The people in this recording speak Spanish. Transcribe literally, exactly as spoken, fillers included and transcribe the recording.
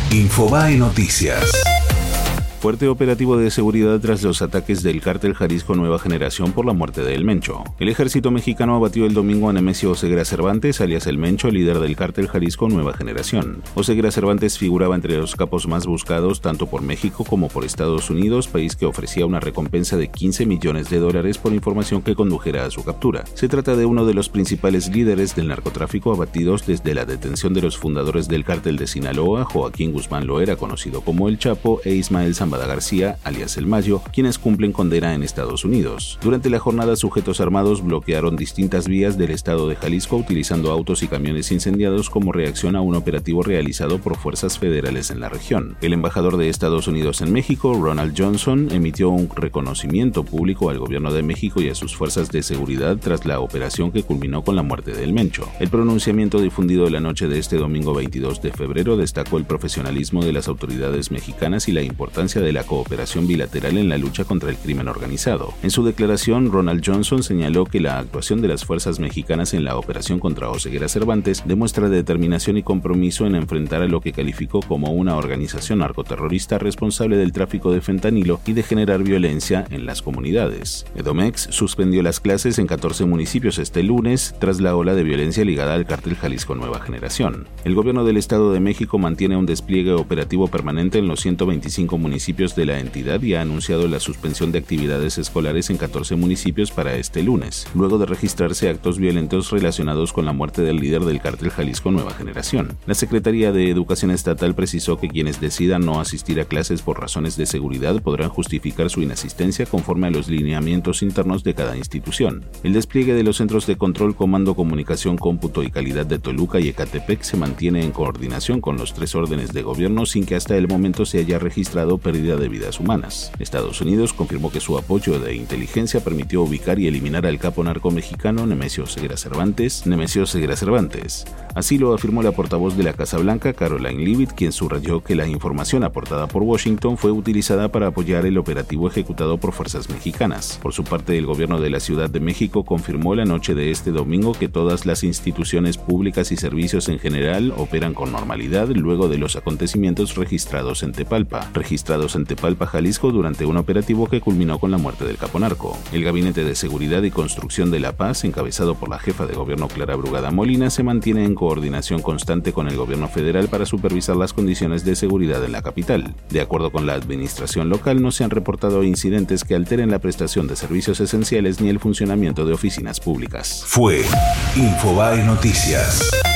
Infobae Noticias. Fuerte operativo de seguridad tras los ataques del cártel Jalisco Nueva Generación por la muerte de El Mencho. El ejército mexicano abatió el domingo a Nemesio Oseguera Cervantes, alias El Mencho, líder del cártel Jalisco Nueva Generación. Oseguera Cervantes figuraba entre los capos más buscados tanto por México como por Estados Unidos, país que ofrecía una recompensa de quince millones de dólares por información que condujera a su captura. Se trata de uno de los principales líderes del narcotráfico abatidos desde la detención de los fundadores del cártel de Sinaloa, Joaquín Guzmán Loera, conocido como El Chapo, e Ismael Zambada García, alias El Mayo, quienes cumplen condena en Estados Unidos. Durante la jornada, sujetos armados bloquearon distintas vías del estado de Jalisco utilizando autos y camiones incendiados como reacción a un operativo realizado por fuerzas federales en la región. El embajador de Estados Unidos en México, Ronald Johnson, emitió un reconocimiento público al gobierno de México y a sus fuerzas de seguridad tras la operación que culminó con la muerte de El Mencho. El pronunciamiento difundido la noche de este domingo veintidós de febrero destacó el profesionalismo de las autoridades mexicanas y la importancia de la cooperación bilateral en la lucha contra el crimen organizado. En su declaración, Ronald Johnson señaló que la actuación de las fuerzas mexicanas en la operación contra Oseguera Cervantes demuestra determinación y compromiso en enfrentar a lo que calificó como una organización narcoterrorista responsable del tráfico de fentanilo y de generar violencia en las comunidades. Edomex suspendió las clases en catorce municipios este lunes tras la ola de violencia ligada al cártel Jalisco Nueva Generación. El gobierno del Estado de México mantiene un despliegue operativo permanente en los ciento veinticinco municipios de la entidad y ha anunciado la suspensión de actividades escolares en catorce municipios para este lunes, luego de registrarse actos violentos relacionados con la muerte del líder del cártel Jalisco Nueva Generación. La Secretaría de Educación Estatal precisó que quienes decidan no asistir a clases por razones de seguridad podrán justificar su inasistencia conforme a los lineamientos internos de cada institución. El despliegue de los centros de control, comando, comunicación, cómputo y calidad de Toluca y Ecatepec se mantiene en coordinación con los tres órdenes de gobierno sin que hasta el momento se haya registrado pérdida de vidas humanas. Estados Unidos confirmó que su apoyo de inteligencia permitió ubicar y eliminar al capo narco mexicano Nemesio Oseguera Cervantes, Nemesio Oseguera Cervantes. Así lo afirmó la portavoz de la Casa Blanca, Caroline Leavitt, quien subrayó que la información aportada por Washington fue utilizada para apoyar el operativo ejecutado por fuerzas mexicanas. Por su parte, el gobierno de la Ciudad de México confirmó la noche de este domingo que todas las instituciones públicas y servicios en general operan con normalidad luego de los acontecimientos registrados en Tepalpa, registrados en Tepalpa, Jalisco, durante un operativo que culminó con la muerte del capo narco. El Gabinete de Seguridad y Construcción de la Paz, encabezado por la jefa de gobierno Clara Brugada Molina, se mantiene en coordinación constante con el gobierno federal para supervisar las condiciones de seguridad en la capital. De acuerdo con la administración local, no se han reportado incidentes que alteren la prestación de servicios esenciales ni el funcionamiento de oficinas públicas. Fue Infobae Noticias.